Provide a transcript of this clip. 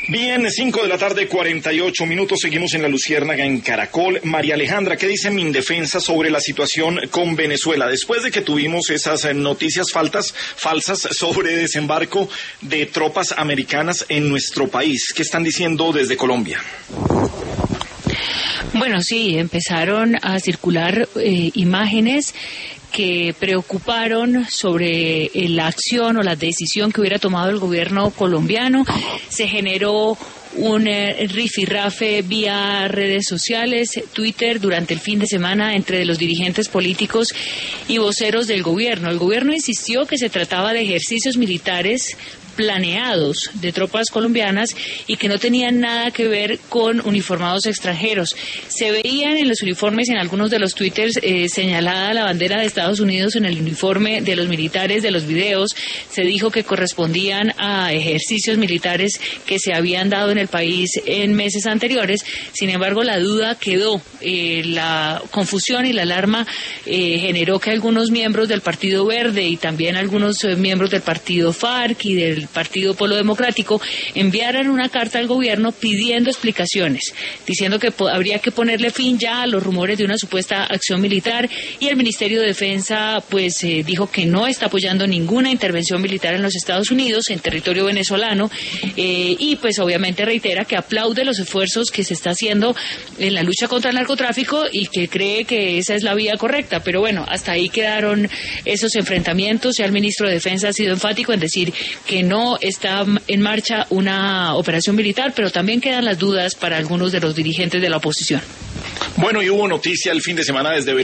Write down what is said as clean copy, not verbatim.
Bien, 5 de la tarde, 48 minutos, seguimos en La Luciérnaga, en Caracol. María Alejandra, ¿qué dice Mindefensa sobre la situación con Venezuela? Después de que tuvimos esas noticias falsas sobre desembarco de tropas americanas en nuestro país, ¿qué están diciendo desde Colombia? Bueno, sí, empezaron a circular imágenes que preocuparon sobre la acción o la decisión que hubiera tomado el gobierno colombiano. Se generó un rifirrafe vía redes sociales, Twitter, durante el fin de semana entre los dirigentes políticos y voceros del gobierno. El gobierno insistió que se trataba de ejercicios militares planeados de tropas colombianas y que no tenían nada que ver con uniformados extranjeros. Se veían en los uniformes, en algunos de los twitters, señalada la bandera de Estados Unidos en el uniforme de los militares de los videos. Se dijo que correspondían a ejercicios militares que se habían dado en el país en meses anteriores. Sin embargo, la duda quedó. La confusión y la alarma generó que algunos miembros del Partido Verde y también algunos miembros del Partido FARC y del Partido Polo Democrático enviaran una carta al gobierno pidiendo explicaciones, diciendo que habría que ponerle fin ya a los rumores de una supuesta acción militar, y el Ministerio de Defensa pues dijo que no está apoyando ninguna intervención militar en los Estados Unidos, en territorio venezolano, y pues obviamente reitera que aplaude los esfuerzos que se está haciendo en la lucha contra el narcotráfico y que cree que esa es la vía correcta. Pero bueno, hasta ahí quedaron esos enfrentamientos. Ya el ministro de Defensa ha sido enfático en decir que no está en marcha una operación militar, pero también quedan las dudas para algunos de los dirigentes de la oposición. Bueno, y hubo noticia el fin de semana desde